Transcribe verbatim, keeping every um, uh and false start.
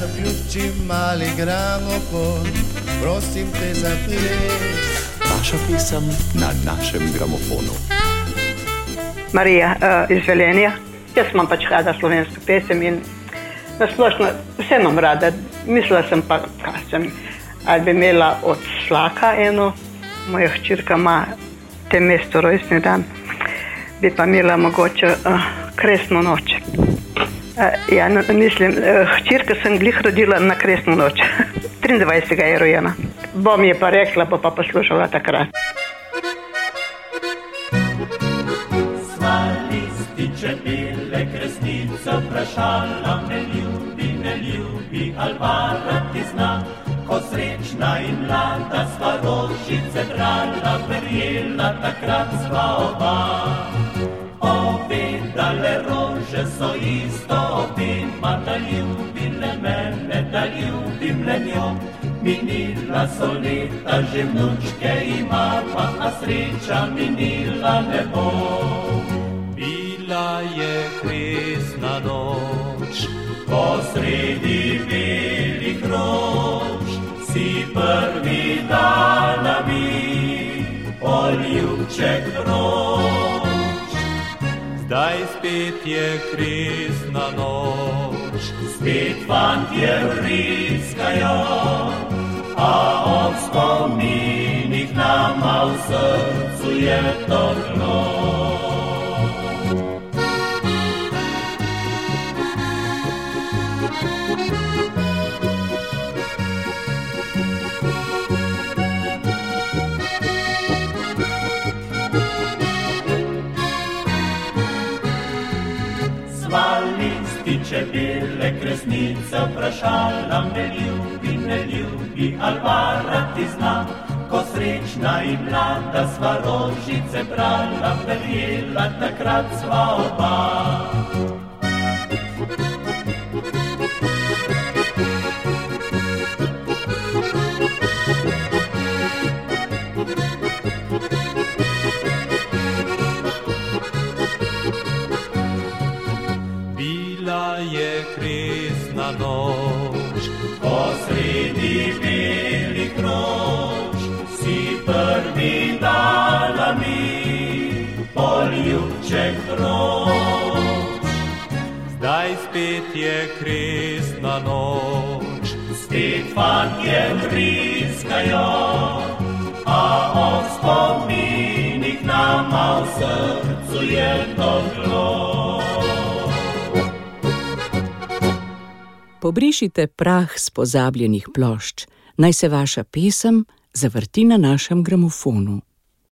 Zaključi mali gramofon, prosim te za ples. Vaša pesem na našem gramofonu. Marija uh, iz Velenja. Jaz imam pač rada slovensko pesem in nasplošno vse imam rada. Mislila sem pa, kaj sem, ali bi imela od Slaka eno, moja hčerka ima te mesto rojstni dan, bi pa imela mogoče uh, Kresno noč. Uh, ja, no, mislim, uh, hčerka sem glih rodila na Kresno noč, triindvajsetega je rojena. Bom je pa rekla, bo pa poslušala takrat. Čebele kresnica vprašala, me ljubi, ne ljubi, Alvara ti zna. Ko srečna in mlada sva rožice brala, verjela takrat sva oba. Povedale rože so isto obima, da ljubile mene, da ljubim le njo. Minila so leta, že vnučke imava, a sreča minila ne bo. Bila je kresna noč, posredi belih rož, si prvi dala mi poljubček vroč. Zdaj spet je kresna noč, spet fantje vriskajo, a ob spominih nama v srcu je toplo. Čebele kresnica vprašala, me ljubi, ne ljubi, Alvara ti zna. Ko srečna in mlada sva rožice brala, verjela takrat sva oba. Je kresna noč, posredi belih rož, si prvi dala mi poljubček vroč. Zdaj spet je kresna noč, spet fantje vriskajo, a ob spominih nama v srcu je toplo. Pobrišite prah s pozabljenih plošč, naj se vaša pesem zavrti na našem gramofonu.